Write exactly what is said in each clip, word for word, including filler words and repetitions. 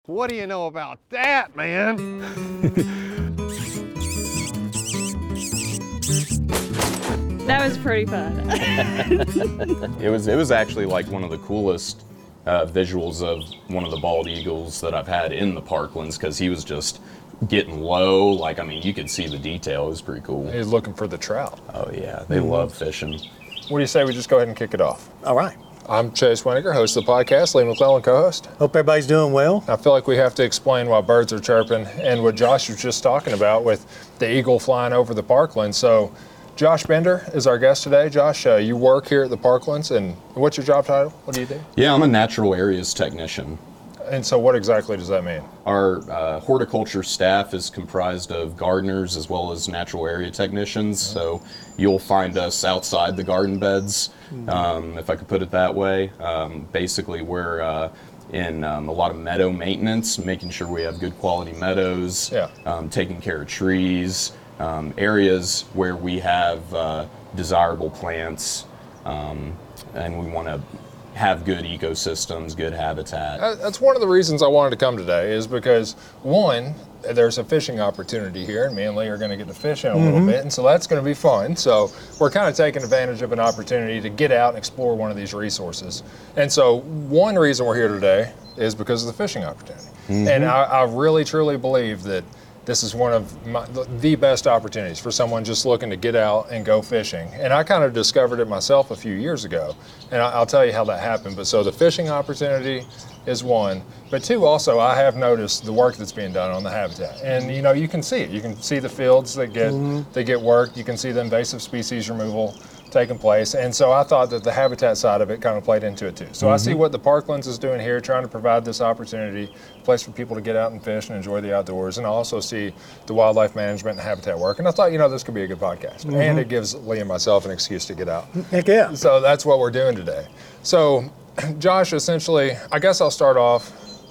What do you know about that, man? That was pretty fun. It was it was actually like one of the coolest uh, visuals of one of the bald eagles that I've had in the Parklands, because he was just getting low. Like, I mean, you could see the detail. It was pretty cool. He's looking for the trout. Oh yeah, they Mm-hmm. love fishing. What do you say we just go ahead and kick it off? All right. I'm Chase Winiger, host of the podcast, Lee McClellan, co-host. Hope everybody's doing well. I feel like we have to explain why birds are chirping and what Josh was just talking about with the eagle flying over the Parklands. So Josh Bender is our guest today. Josh, uh, you work here at the Parklands, and what's your job title? What do you do? Yeah, I'm a natural areas technician. And so what exactly does that mean? Our uh, horticulture staff is comprised of gardeners as well as natural area technicians. Mm-hmm. So you'll find us outside the garden beds, mm-hmm. um, if I could put it that way. Um, basically, we're uh, in um, a lot of meadow maintenance, making sure we have good quality meadows, yeah. um, taking care of trees, um, areas where we have uh, desirable plants, um, and we want to have good ecosystems, good habitat. That's one of the reasons I wanted to come today, is because, one, there's a fishing opportunity here, and me and Lee are going to get to fish in a mm-hmm. little bit, and so that's going to be fun. So we're kind of taking advantage of an opportunity to get out and explore one of these resources. And so one reason we're here today is because of the fishing opportunity. Mm-hmm. And I, I really, truly believe that this is one of my, the best opportunities for someone just looking to get out and go fishing. And I kind of discovered it myself a few years ago, and I'll tell you how that happened. But so the fishing opportunity is one, but two, also I have noticed the work that's being done on the habitat. And you know, you can see it. You can see the fields that get mm-hmm. that get worked. You can see the invasive species removal taking place. And so I thought that the habitat side of it kind of played into it too. So mm-hmm. I see what the Parklands is doing here, trying to provide this opportunity, a place for people to get out and fish and enjoy the outdoors. And I also see the wildlife management and habitat work. And I thought, you know, this could be a good podcast. Mm-hmm. And it gives Lee and myself an excuse to get out. Heck yeah. So that's what we're doing today. So Josh, essentially, I guess I'll start off.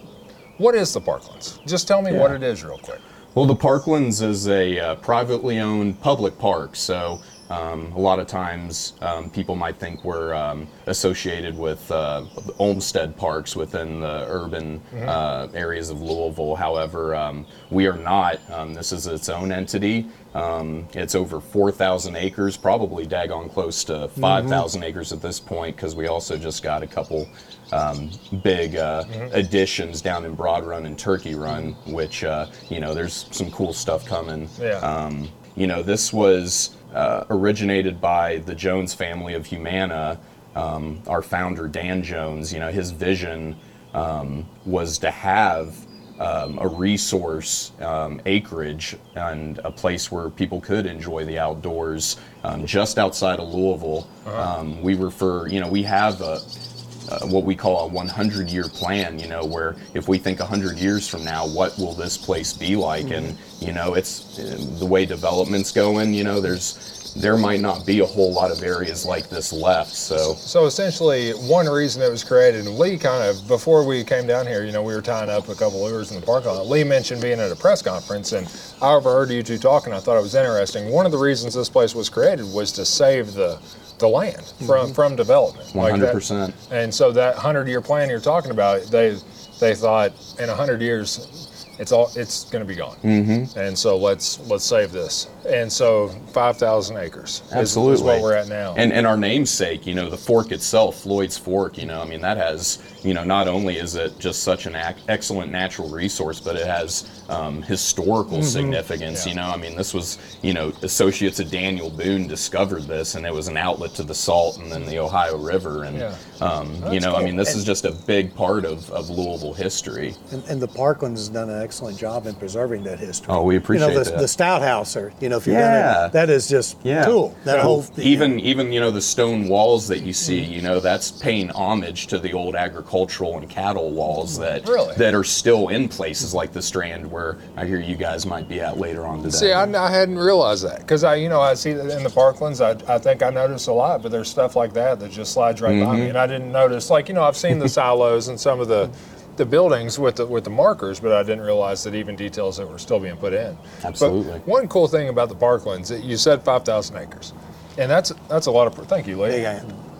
What is the Parklands? Just tell me yeah. what it is real quick. Well, the Parklands is a uh, privately owned public park. So Um, a lot of times um, people might think we're um, associated with uh, Olmsted parks within the urban mm-hmm. uh, areas of Louisville. However, um, we are not. Um, this is its own entity. Um, it's over four thousand acres, probably daggone close to five thousand mm-hmm. acres at this point, because we also just got a couple um, big uh, mm-hmm. additions down in Broad Run and Turkey Run, which, uh, you know, there's some cool stuff coming. Yeah. Um, you know, this was Uh, originated by the Jones family of Humana. Um, our founder, Dan Jones, you know, his vision um, was to have um, a resource um, acreage and a place where people could enjoy the outdoors um, just outside of Louisville. Uh-huh. Um, we refer, you know, we have a Uh, what we call a hundred year plan, you know, where if we think one hundred years from now, what will this place be like? Mm-hmm. And, you know, it's uh, the way development's going, you know, there's, there might not be a whole lot of areas like this left, so. So essentially, one reason it was created, and Lee kind of, before we came down here, you know, we were tying up a couple lures in the parking lot. Lee mentioned being at a press conference, and I overheard you two talking. I thought it was interesting. One of the reasons this place was created was to save the the land from, mm-hmm. from development. one hundred percent. Like that. And so that hundred-year plan you're talking about, they they thought in one hundred years, it's all it's going to be gone. Mm-hmm. And so let's let's save this. And so five thousand acres Absolutely. Is, is what we're at now. And and our namesake, you know, the fork itself, Floyd's Fork, you know, I mean, that has, you know, not only is it just such an ac- excellent natural resource, but it has um, historical mm-hmm. significance, yeah. you know. I mean, this was, you know, associates of Daniel Boone discovered this, and it was an outlet to the Salt and then the Ohio River. And, yeah. um, you know, cool. I mean, this and, is just a big part of, of Louisville history. And, and the Parklands has done an excellent job in preserving that history. Oh, we appreciate you know, the, that. The Stout House, or, you know, if you're yeah. gonna, that is just yeah. cool. That yeah. whole even you know. even you know the stone walls that you see, you know, that's paying homage to the old agricultural and cattle walls that really? that are still in places like the Strand, where I hear you guys might be at later on today. See, I, I hadn't realized that, because I, you know, I see that in the Parklands. I, I think I notice a lot, but there's stuff like that that just slides right mm-hmm. by me, and I didn't notice. Like, you know, I've seen the silos and some of the the buildings with the with the markers, but I didn't realize that even details that were still being put in. Absolutely. But one cool thing about the Parklands, you said five thousand acres, and that's that's a lot of. Thank you, Lee. Yeah.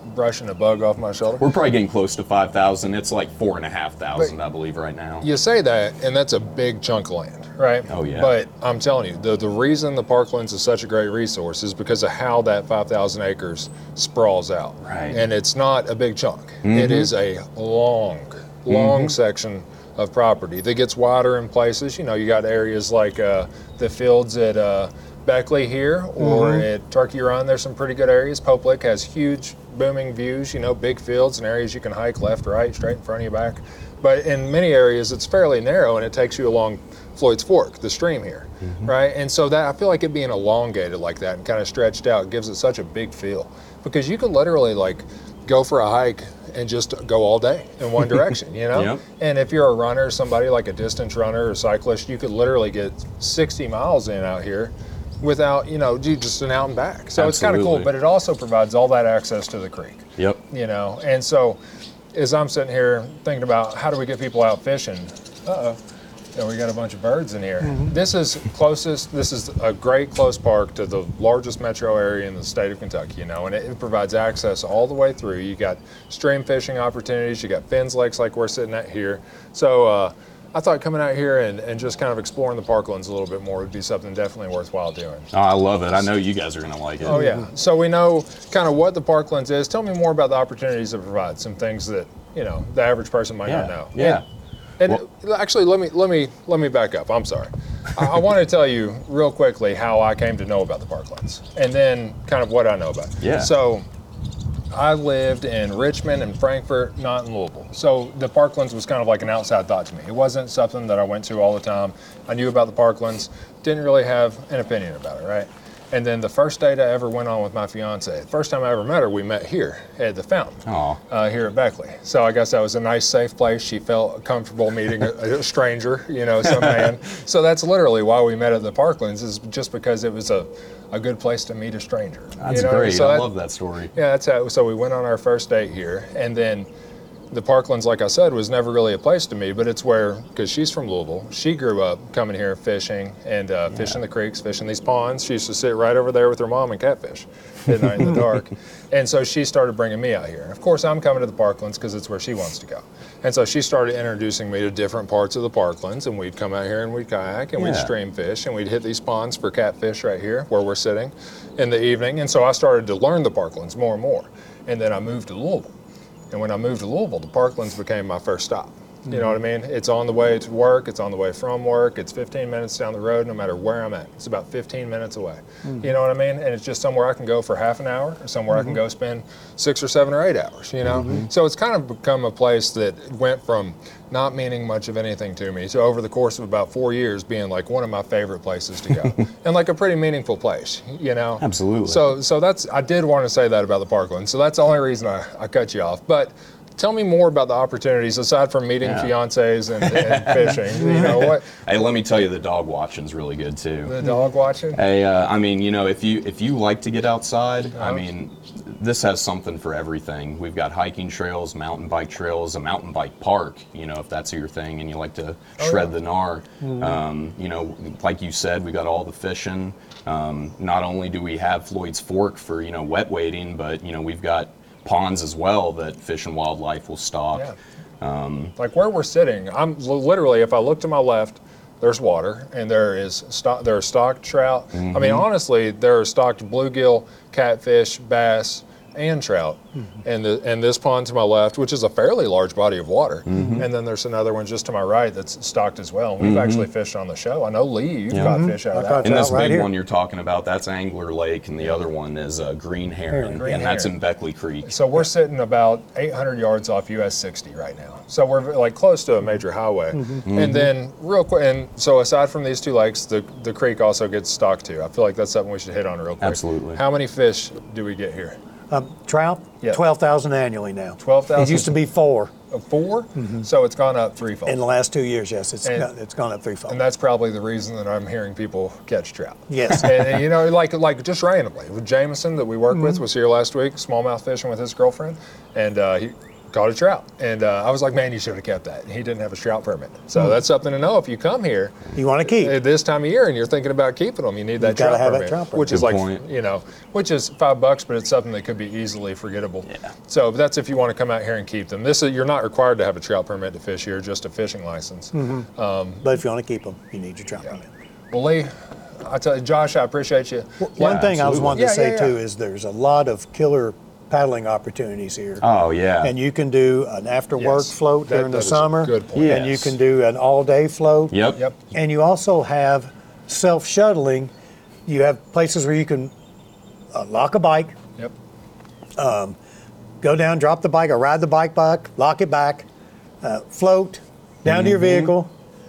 brushing a bug off my shoulder. We're probably getting close to five thousand. It's like four and a half thousand, I believe, right now. You say that, and that's a big chunk of land, right? Oh, yeah. But I'm telling you, the, the reason the Parklands is such a great resource is because of how that five thousand acres sprawls out. Right. And it's not a big chunk. Mm-hmm. It is a long, long Mm-hmm. section of property that gets wider in places. You know, you got areas like uh, the fields at uh, Beckley here, or Mm-hmm. at Turkey Run. There's some pretty good areas. Pope Lick has huge booming views, you know, big fields and areas you can hike left, right, straight in front of you, back. But in many areas, it's fairly narrow, and it takes you along Floyd's Fork, the stream here, Mm-hmm. right? And so that I feel like it being elongated like that and kind of stretched out gives it such a big feel, because you could literally like go for a hike and just go all day in one direction, you know? Yep. And if you're a runner, somebody like a distance runner or cyclist, you could literally get sixty miles in out here without, you know, you just an out and back. So it's kind of cool, Absolutely. but it also provides all that access to the creek, Yep. you know? And so as I'm sitting here thinking about how do we get people out fishing, uh-oh, yeah, we got a bunch of birds in here. This is closest, this is a great close park to the largest metro area in the state of Kentucky, you know, and it, it provides access all the way through. You got stream fishing opportunities, you got Finn's Lakes like we're sitting at here. So uh, I thought coming out here and, and just kind of exploring the parklands a little bit more would be something definitely worthwhile doing. Oh, I love it. I know you guys are going to like it. Oh yeah, so we know kind of what the parklands is. Tell me more about the opportunities it provides, some things that, you know, the average person might Yeah. not know. Yeah. And actually, let me let me let me back up. I'm sorry. I, I want to tell you real quickly how I came to know about the Parklands, and then kind of what I know about it. Yeah. So, I lived in Richmond and Frankfort, not in Louisville. So the Parklands was kind of like an outside thought to me. It wasn't something that I went to all the time. I knew about the Parklands, didn't really have an opinion about it, right? And then the first date I ever went on with my fiance, the first time I ever met her, we met here at the fountain, Aw. uh, here at Beckley. So I guess that was a nice, safe place. She felt comfortable meeting a, a stranger, you know, some man. So that's literally why we met at the Parklands, is just because it was a, a good place to meet a stranger. That's you know? great. So I that- love that story. Yeah, that's how. So we went on our first date here, and then the Parklands, like I said, was never really a place to me, but it's where, because she's from Louisville, she grew up coming here fishing and uh, fishing the creeks, fishing these ponds. She used to sit right over there with her mom and catfish at night in the dark. And so she started bringing me out here. And of course, I'm coming to the Parklands because it's where she wants to go. And so she started introducing me to different parts of the Parklands, and we'd come out here and we'd kayak and we'd Yeah. stream fish and we'd hit these ponds for catfish right here where we're sitting in the evening. And so I started to learn the Parklands more and more. And then I moved to Louisville. And when I moved to Louisville, the Parklands became my first stop. You know what I mean? It's on the way to work, it's on the way from work, it's fifteen minutes down the road no matter where I'm at. It's about fifteen minutes away. You know what I mean? And it's just somewhere I can go for half an hour, or somewhere I can go spend six or seven or eight hours, you know? So it's kind of become a place that went from not meaning much of anything to me to over the course of about four years being like one of my favorite places to go. And like a pretty meaningful place, you know? Absolutely. So so that's, I did want to say that about the Parklands. So that's the only reason I, I cut you off. But tell me more about the opportunities aside from meeting Yeah. fiancés and, and fishing. You know what? Hey, let me tell you, the dog watching's really good too. The dog watching. Hey, uh, I mean, you know, if you if you like to get outside, I Uh-huh. mean, this has something for everything. We've got hiking trails, mountain bike trails, a mountain bike park. You know, if that's your thing and you like to shred the gnar. Um, you know, like you said, we got all the fishing. Um, not only do we have Floyd's Fork for you know wet wading, but you know we've got ponds as well that Fish and Wildlife will stock. Yeah. Like where we're sitting, I'm li- literally, if I look to my left, there's water, and there is stock, there are stocked trout. I mean, honestly, there are stocked bluegill, catfish, bass, and trout. And the and this pond to my left, which is a fairly large body of water, and then there's another one just to my right that's stocked as well. We've actually fished on the show. I know Lee, you've caught fish out of I that. caught And this Trout right big here. one you're talking about, that's Angler Lake, and the other one is uh, Green Heron, Green and that's Heron. in Beckley Creek. So we're sitting about eight hundred yards off U S sixty right now. So we're like close to a major highway. And then real quick, and so aside from these two lakes, the, the creek also gets stocked too. I feel like that's something we should hit on real quick. Absolutely. How many fish do we get here? Um, trout, Yeah. twelve thousand annually now. twelve thousand? It used to be four Uh, Four? So it's gone up threefold. in the last two years. Yes, it's And- got, it's gone up threefold. And that's probably the reason that I'm hearing people catch trout. Yes. and, and, you know, like like just randomly. With Jameson that we worked with was here last week, smallmouth fishing with his girlfriend, and uh, he caught a trout. And uh, I was like, man, you should have kept that. And he didn't have a trout permit. So that's something to know if you come here. You want to keep. At this time of year and you're thinking about keeping them, you need that gotta trout have that permit. trout permit. Which is Good like, point. you know, which is five bucks, but it's something that could be easily forgettable. Yeah. So that's if you want to come out here and keep them. This is, you're not required to have a trout permit to fish here, just a fishing license. But if you want to keep them, you need your trout permit. Well, Lee, I tell you, Josh, I appreciate you. One thing I was absolutely. wanting to Yeah, say yeah, too yeah. is there's a lot of killer paddling opportunities here. Oh yeah. And you can do an after work Yes, float that- during that the is a summer. good point. And you Yes. can do an all day float. Yep. Yep. And you also have self shuttling. You have places where you can uh, lock a bike, Yep. go down, drop the bike, or ride the bike back, lock it back, uh, float down to your vehicle,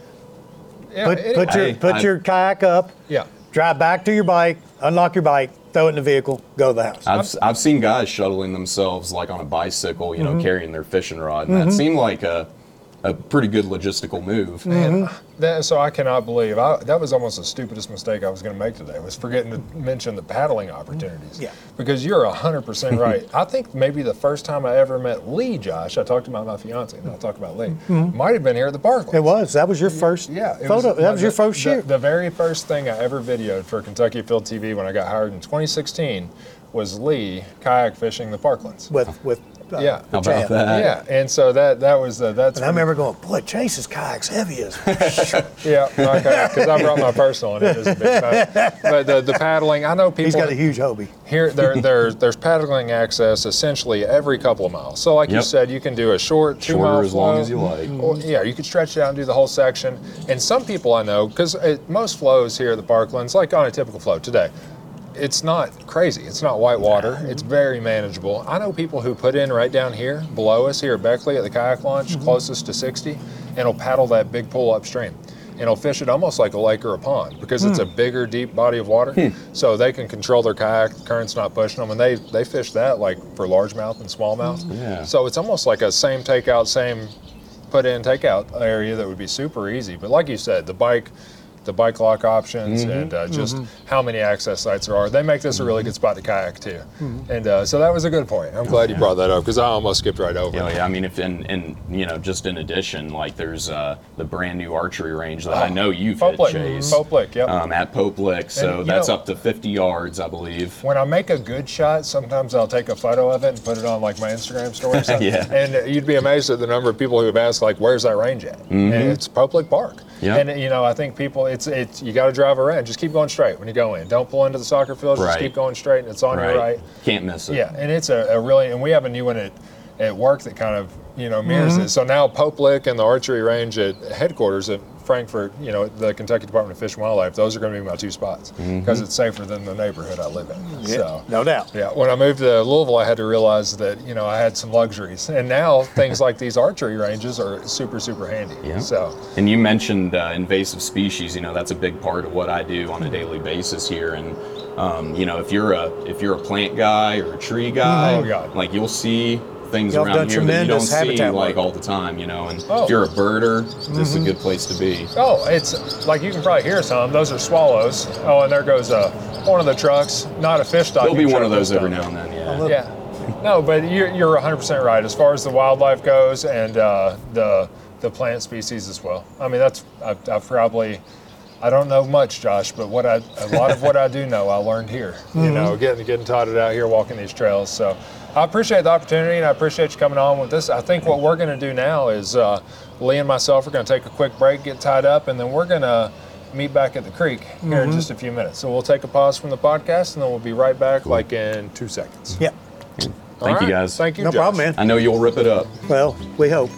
Yeah, put, anyway. put your Hey, put I- your kayak up, yeah. drive back to your bike, unlock your bike, throw it in the vehicle, go to the house. I've, I've seen guys shuttling themselves like on a bicycle, you know, Mm-hmm. carrying their fishing rod, and that seemed like a, a pretty good logistical move. Man, that, so I cannot believe I, that was almost the stupidest mistake I was going to make today. Was forgetting to mention the paddling opportunities. Yeah. Because you're a hundred percent right. I think maybe the first time I ever met Lee, Josh, I talked about my fiance. Now I'll talk about Lee. Might have been here at the Parklands. It was. That was your first Yeah, it photo. that was your the- first the- shoot. The very first thing I ever videoed for Kentucky Field T V when I got hired in twenty sixteen was Lee kayak fishing the Parklands. with with uh, Yeah. How with about Chad. that? Yeah, and so that that was uh, that's And I remember going, boy, Chase's kayak's heavy as. yeah, okay, because I brought my personal and it is a big boat. But the, the paddling, I know people He's got a huge Hobie. here. There, there, there's paddling access essentially every couple of miles. So, like you Yep. said, you can do a short two Shorter mile as long flow. as you like. Or, yeah, you could stretch it out and do the whole section. And some people I know, because most flows here at the Parklands, like on a typical flow today, it's not crazy. It's not white water. It's very manageable. I know people who put in right down here below us here at Beckley at the kayak launch, closest to sixty, and will paddle that big pool upstream. And will fish it almost like a lake or a pond because it's a bigger, deep body of water. So they can control their kayak, the current's not pushing them, and they, they fish that like for largemouth and smallmouth. Yeah. So it's almost like a same takeout, same put in, takeout area that would be super easy. But like you said, the bike, the bike lock options and uh, just how many access sites there are. They make this a really good spot to kayak too. And uh, so that was a good point. I'm glad you brought that up because I almost skipped right over You know, it. yeah, I mean, if in, in you know, just in addition, like there's uh, the brand new archery range that I know you've hit, Pope Lick, Chase, Pope Lick, yep. um, at Pope Lick. So you that's know- up to fifty yards, I believe. When I make a good shot, sometimes I'll take a photo of it and put it on like my Instagram story or something. Yeah. And you'd be amazed at the number of people who have asked, like, where's that range at? And it's Pope Lick Park. Yeah. And you know, I think people, it's it's you got to drive around. Just keep going straight when you go in. Don't pull into the soccer field. Just Right. keep going straight, and it's on your right. Can't miss it. Yeah, and it's a, a really, and we have a new one at, at work that kind of, you know, mirrors it. So now Pope Lick and the archery range at headquarters at Frankfort, you know, the Kentucky Department of Fish and Wildlife, those are going to be my two spots because it's safer than the neighborhood I live in. So, No doubt. yeah, when I moved to Louisville, I had to realize that, you know, I had some luxuries. And now things like these archery ranges are super, super handy. Yeah. So, And you mentioned uh, invasive species. You know, that's a big part of what I do on a daily basis here. And um, you know, if you're a if you're a plant guy or a tree guy, Oh, God. like you'll see things Y'all have around done here that you don't tremendous see habitat like work. all the time. You know, and Oh. if you're a birder, this is a good place to be. oh, it's like you can probably hear some. Those are swallows. Oh, and there goes uh, one of the trucks, not a fish stocking There'll be one truck of those this every time. now and then. Yeah. Yeah. No, but you're, you're one hundred percent right as far as the wildlife goes and uh, the the plant species as well. I mean, that's, I've, I've probably, I don't know much, Josh, but what I, a lot of what I do know, I learned here, you know, getting, getting taught it out here, walking these trails. So I appreciate the opportunity and I appreciate you coming on with this. I think what we're going to do now is uh, Lee and myself are going to take a quick break, get tied up, and then we're going to meet back at the creek here in just a few minutes. So we'll take a pause from the podcast and then we'll be right back like in two seconds. Yeah. All Thank you, right. guys. Thank you, No Josh. problem, man. I know you'll rip it up. Well, we hope.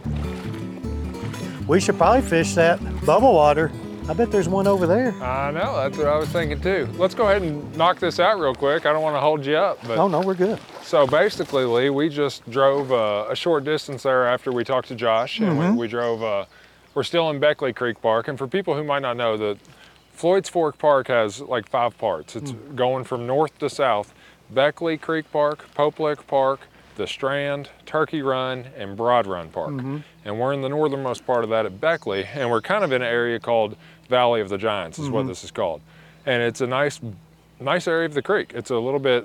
We should probably fish that bubble water. I bet there's one over there. I know, that's what I was thinking too. Let's go ahead and knock this out real quick. I don't want to hold you up, but Oh, no, we're good. so basically, Lee, we just drove uh, a short distance there after we talked to Josh, and we, we drove. Uh, we're still in Beckley Creek Park, and for people who might not know, the Floyd's Fork Park has like five parts. It's going from north to south: Beckley Creek Park, Pope Lick Park, the Strand, Turkey Run, and Broad Run Park. And we're in the northernmost part of that at Beckley, and we're kind of in an area called Valley of the Giants is what this is called. And it's a nice, nice area of the creek. It's a little bit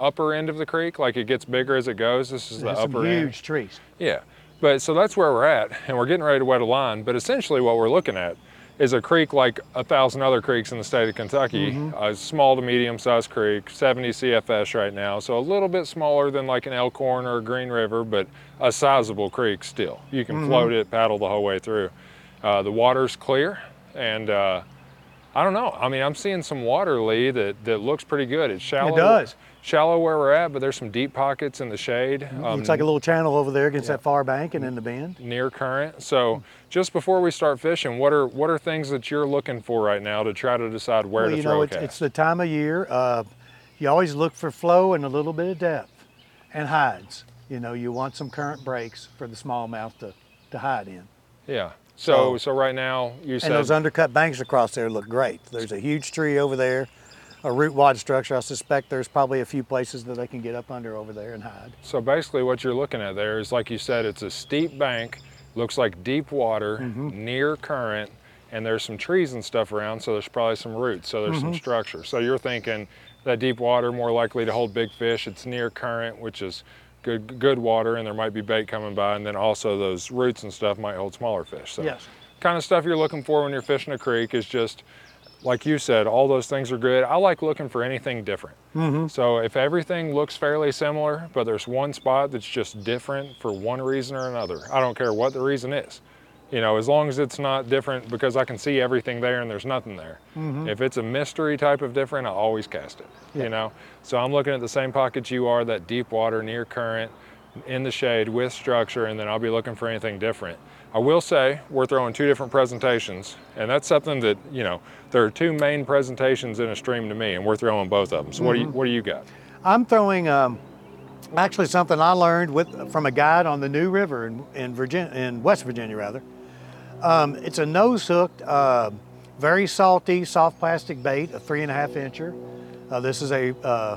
upper end of the creek, like it gets bigger as it goes. This is There's the some upper end. huge trees. Yeah, but so that's where we're at, and we're getting ready to wet a line, but essentially what we're looking at is a creek like a thousand other creeks in the state of Kentucky, Mm-hmm. a small to medium-sized creek, seventy C F S right now, so a little bit smaller than like an Elkhorn or a Green River, but a sizable creek still. You can Mm-hmm. float it, paddle the whole way through. Uh, the water's clear, and uh, I don't know. I mean, I'm seeing some water, Lee, that, that looks pretty good. It's shallow. It does. Shallow where we're at, but there's some deep pockets in the shade. Um, Looks like a little channel over there against that far bank and in the bend. near current. So just before we start fishing, what are what are things that you're looking for right now to try to decide where Well, to you throw know, a it's, cast? it's the time of year. Uh, you always look for flow and a little bit of depth and hides. You know, you want some current breaks for the smallmouth to, to hide in. Yeah. So So- so right now you And said those undercut banks across there look great. There's a huge tree over there, a root wad structure. I suspect there's probably a few places that they can get up under over there and hide. so basically what you're looking at there is, like you said, it's a steep bank, looks like deep water, Mm-hmm. near current, and there's some trees and stuff around, so there's probably some roots, so there's Mm-hmm. some structure. So you're thinking that deep water more likely to hold big fish. It's near current, which is good good water, and there might be bait coming by, and then also those roots and stuff might hold smaller fish. So Yes. kind of stuff you're looking for when you're fishing a creek is just, like you said, all those things are good. I like looking for anything different. Mm-hmm. So if everything looks fairly similar, but there's one spot that's just different for one reason or another, I don't care what the reason is. You know, as long as it's not different because I can see everything there and there's nothing there. If it's a mystery type of different, I always cast it, Yeah. you know? So I'm looking at the same pockets you are, that deep water, near current, in the shade with structure, and then I'll be looking for anything different. I will say we're throwing two different presentations, and that's something that, you know, there are two main presentations in a stream to me, and we're throwing both of them. So what do you what do you got? I'm throwing um, actually something I learned with from a guide on the New River in, in Virginia, in West Virginia rather. Um, it's a nose hooked, uh, very salty, soft plastic bait, a three and a half incher. Uh, this is a, uh,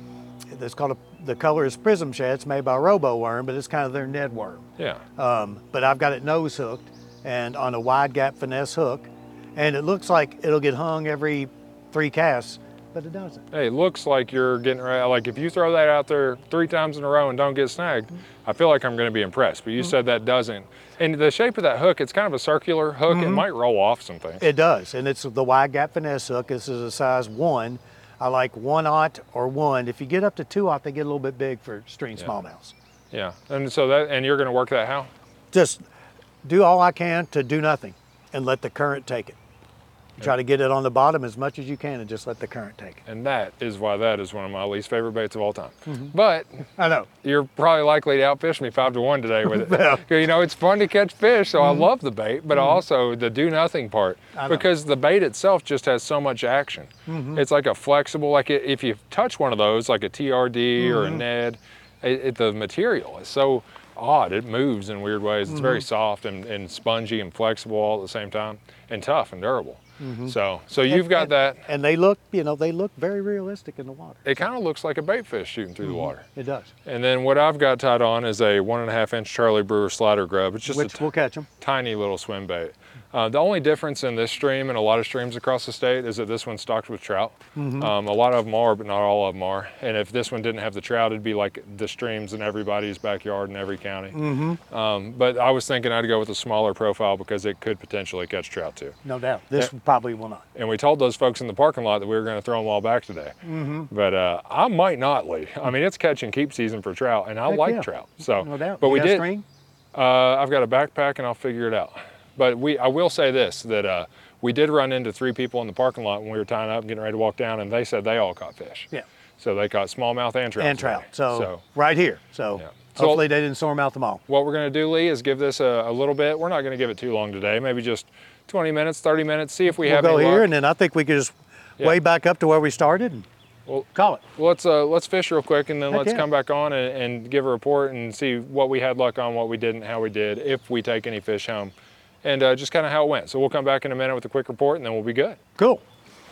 it's called a, the color is prism shad. It's made by Robo Worm, but it's kind of their Ned worm. Yeah. Um, but I've got it nose hooked and on a wide gap finesse hook, and it looks like it'll get hung every three casts, but it doesn't. Hey, it looks like you're getting ready. Like if you throw that out there three times in a row and don't get snagged, I feel like I'm going to be impressed. But you said that doesn't. And the shape of that hook, it's kind of a circular hook. It might roll off some things. It does, and it's the wide gap finesse hook. This is a size one. I like one aught or one. If you get up to two aught, they get a little bit big for stream smallmouths. Yeah. And so that, and you're going to work that how? Just do all I can to do nothing and let the current take it. Try to get it on the bottom as much as you can and just let the current take it. And that is why that is one of my least favorite baits of all time. But I know. you're probably likely to outfish me five to one today with it. You know, it's fun to catch fish, so I love the bait, but also the do nothing part, I know. because the bait itself just has so much action. It's like a flexible, like it, if you touch one of those, like a T R D or a Ned, it, it, the material is so odd. It moves in weird ways. It's very soft and, and spongy and flexible all at the same time, and tough and durable. So, so you've got and, that. And they look, you know, they look very realistic in the water. It kind of looks like a bait fish shooting through the water. It does. And then what I've got tied on is a one and a half inch Charlie Brewer slider grub. It's just Which a t- will catch them. tiny little swim bait. Uh, the only difference in this stream and a lot of streams across the state is that this one's stocked with trout. Um, a lot of them are, but not all of them are. And if this one didn't have the trout, it'd be like the streams in everybody's backyard in every county. Um, but I was thinking I'd go with a smaller profile because it could potentially catch trout too. No doubt. This probably will not. And we told those folks in the parking lot that we were going to throw them all back today. But uh, I might not, Lee. I mean, it's catch and keep season for trout, and I Heck like yeah. trout. So, No doubt. but You we got a did. string? Uh, I've got a backpack, and I'll figure it out. But we, I will say this: that uh, we did run into three people in the parking lot when we were tying up and getting ready to walk down, and they said they all caught fish. Yeah. So they caught smallmouth and trout. And today. trout. So, so right here. So Yeah. So- hopefully they didn't storm out them all. what we're going to do, Lee, is give this a, a little bit. We're not going to give it too long today. Maybe just twenty minutes, thirty minutes. See if we We'll have go any here, luck. and then I think we could just Yeah. way back up to where we started and Well, call it. Let's uh, let's fish real quick, and then Heck let's yeah. come back on and, and give a report and see what we had luck on, what we didn't, how we did, if we take any fish home, and uh, just kind of how it went. So we'll come back in a minute with a quick report, and then we'll be good. Cool.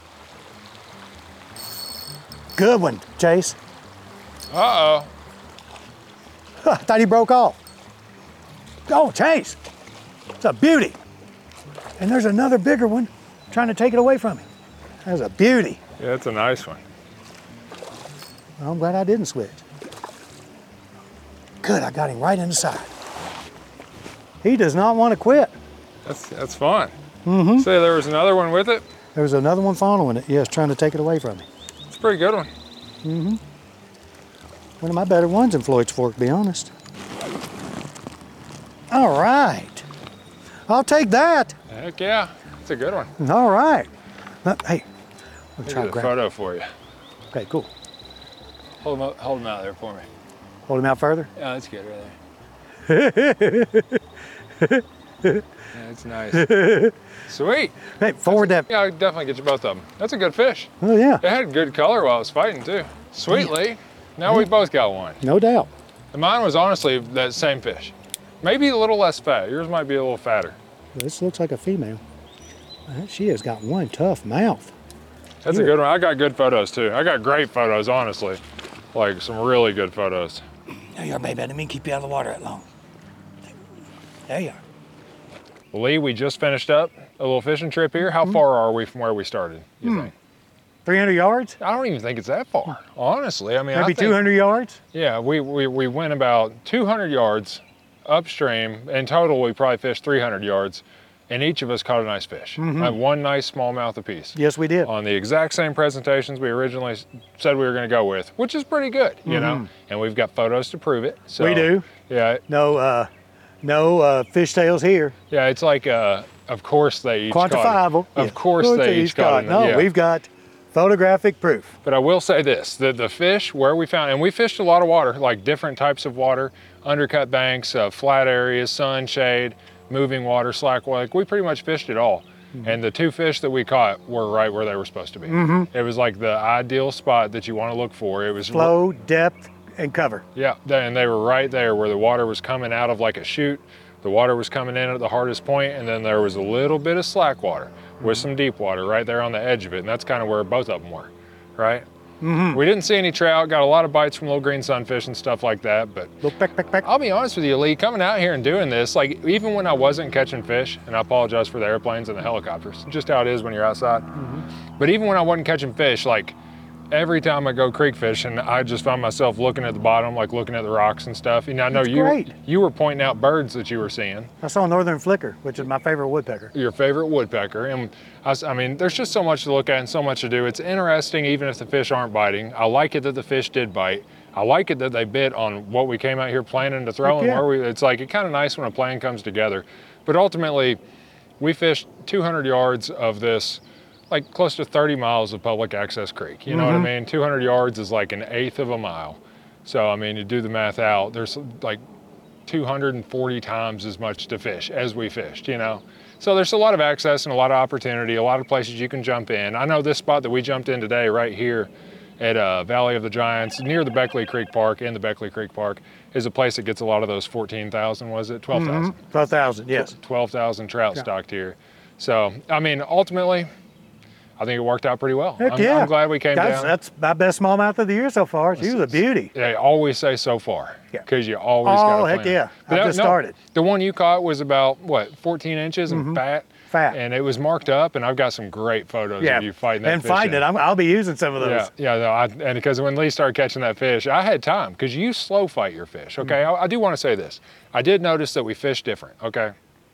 Good one, Chase. Uh-oh. I thought he broke off. Oh, Chase. It's a beauty. And there's another bigger one trying to take it away from me. That's a beauty. Yeah, that's a nice one. I'm glad I didn't switch. Good, I got him right in the side. He does not want to quit. That's that's fun. Mm-hmm. Say there was another one with it. There was another one following it. Yes, trying to take it away from me. It's a pretty good one. Mm-hmm. One of my better ones in Floyd's Fork, to be honest. All right. I'll take that. Heck yeah, it's a good one. All right. Uh, hey, I'm Here's trying to a grab. photo for you. Okay, cool. Hold him up, hold him out there for me. Hold him out further. Yeah, that's good right there. Yeah, that's nice. Sweet. Hey, forward that. Yeah, I can definitely get you both of them. That's a good fish. Oh yeah, It had good color while I was fighting too. Sweet, Lee. Now we both got one. no doubt. And mine was honestly that same fish. Maybe a little less fat. Yours might be a little fatter. This looks like a female. Uh, She has got one tough mouth. That's Here. a good one. I got good photos too. I got great photos, honestly. Like some really good photos. There you are, baby. I didn't mean to keep you out of the water that long. There you are. Well, Lee, we just finished up a little fishing trip here. How far are we from where we started, you think? three hundred yards? I don't even think it's that far, honestly. I mean, I Maybe think, two hundred yards? Yeah, we, we, we went about two hundred yards upstream. In total, we probably fished three hundred yards, and each of us caught a nice fish. Uh, one nice smallmouth apiece. Yes, we did. On the exact same presentations we originally s- said we were going to go with, which is pretty good, you know? And we've got photos to prove it. So, We do. Yeah, No, uh, no uh, fishtails here. yeah, it's like, uh, of course they each caught it. Quantifiable. Of Yeah. course they each caught it. No, Yeah. we've got photographic proof. But I will say this, the, the fish where we found, and we fished a lot of water, like different types of water, undercut banks, uh, flat areas, sun, shade, moving water, slack water, like we pretty much fished it all. Mm-hmm. And the two fish that we caught were right where they were supposed to be. It was like the ideal spot that you want to look for. It was Flow, depth, and cover. Yeah, they- and they were right there where the water was coming out of like a chute. The water was coming in at the hardest point, and then there was a little bit of slack water with some deep water right there on the edge of it, and that's kind of where both of them were, right? Mm-hmm. We didn't see any trout, got a lot of bites from little green sunfish and stuff like that, but Little peck, peck, peck. I'll be honest with you, Lee, coming out here and doing this, like even when I wasn't catching fish, and I apologize for the airplanes and the helicopters, just how it is when you're outside, but even when I wasn't catching fish, like every time I go creek fishing, I just find myself looking at the bottom, like looking at the rocks and stuff. And I know That's you great. you were pointing out birds that you were seeing, I saw northern flicker, which is my favorite woodpecker. your favorite woodpecker. And I, s- I mean, there's just so much to look at and so much to do. It's interesting even if the fish aren't biting. I like it that the fish did bite. I like it that they bit on what we came out here planning to throw. Heck And yeah. where we, it's like, it's kind of nice when a plan comes together. But ultimately, we fished two hundred yards of this, like close to thirty miles of public access creek. You know what I mean? two hundred yards is like an eighth of a mile. So, I mean, you do the math out, there's like two hundred forty times as much to fish as we fished, you know? So there's a lot of access and a lot of opportunity, a lot of places you can jump in. I know this spot that we jumped in today right here at uh, Valley of the Giants, near the Beckley Creek Park, in the Beckley Creek Park, is a place that gets a lot of those fourteen thousand, was it? twelve thousand? twelve thousand, yes. twelve thousand trout Yeah. stocked here. So, I mean, ultimately, I think it worked out pretty well. Heck I'm, yeah. I'm glad we came that's, down. That's my best smallmouth of the year so far. She was a beauty. They always say so far, Yeah. because you always Oh, got to heck yeah. But I've that- just started. The one you caught was about, what, fourteen inches and fat? Fat. And it was marked up, and I've got some great photos Yeah. of you fighting that and fish. fighting in. it. I'm, I'll be using some of those. Yeah, yeah, no, I, and because when Lee started catching that fish, I had time because you slow fight your fish. Okay, Mm-hmm. I, I do want to say this. I did notice that we fish different. Okay,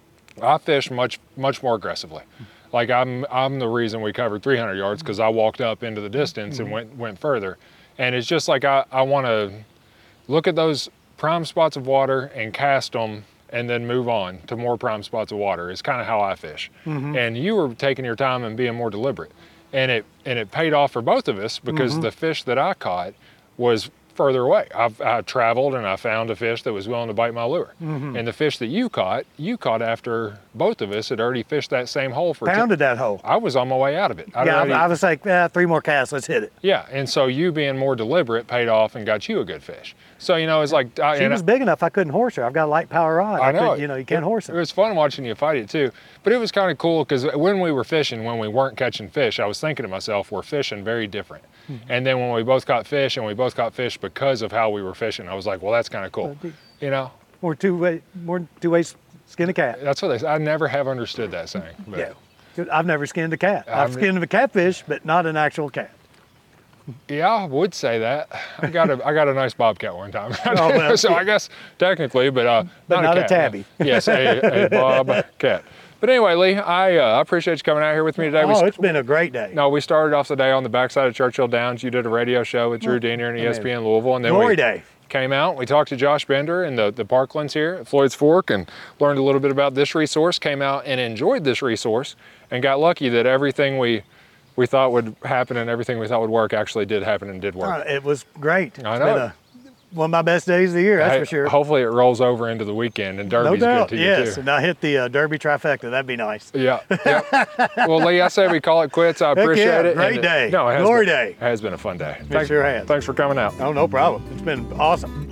I fish much much more aggressively. Like I'm I'm the reason we covered three hundred yards because I walked up into the distance and went went further, and it's just like I I want to look at those prime spots of water and cast them and then move on to more prime spots of water is kind of how I fish. And you were taking your time and being more deliberate. And it and it paid off for both of us because the fish that I caught was further away. I've, I traveled and I found a fish that was willing to bite my lure. And the fish that you caught, you caught after both of us had already fished that same hole for two- Pounded that hole. I was on my way out of it. I'd Yeah, I, already- I was like, eh, three more casts, let's hit it. yeah, and so you being more deliberate paid off and got you a good fish. So, you know, it's like, I, She and was I- big enough I couldn't horse her. I've got a light power rod. I know. couldn't- You know, you can't it, horse It her. was fun watching you fight it too. But it was kind of cool because when we were fishing, when we weren't catching fish, I was thinking to myself, we're fishing very different. Hmm. And then when we both caught fish and we both caught fish because of how we were fishing, I was like, well, that's kind of cool. You know, More two way, more two way skin a cat. that's what they say. I never have understood that saying. But Yeah. I've never skinned a cat. I've I've- skinned a catfish, but not an actual cat. Yeah, I would say that. I got a I got a nice bobcat one time. Oh, well, so I guess technically, but uh, But not a cat. tabby. Yes, a, a bobcat. But anyway, Lee, I uh, appreciate you coming out here with me today. We Oh, st- it's been a great day. no, we started off the day on the backside of Churchill Downs. You did a radio show with Drew Diener and E S P N Louisville, and then Glory we day. came out. We talked to Josh Bender and the, the Parklands here at Floyd's Fork and learned a little bit about this resource, came out and enjoyed this resource, and got lucky that everything we we thought would happen and everything we thought would work actually did happen and did work. Uh, it was great. I It's know. been a, one of my best days of the year, that's Hey, for sure. Hopefully it rolls over into the weekend and No Derby's doubt. good to you Yes, too. and I hit the uh, Derby trifecta. That'd be nice. Yeah, yeah. Well, Lee, I say we call it quits. I appreciate yeah, it. great And day. No, it has Glory been, day. It has been a fun day. It sure has. Thanks for coming out. Oh, no problem. It's been awesome.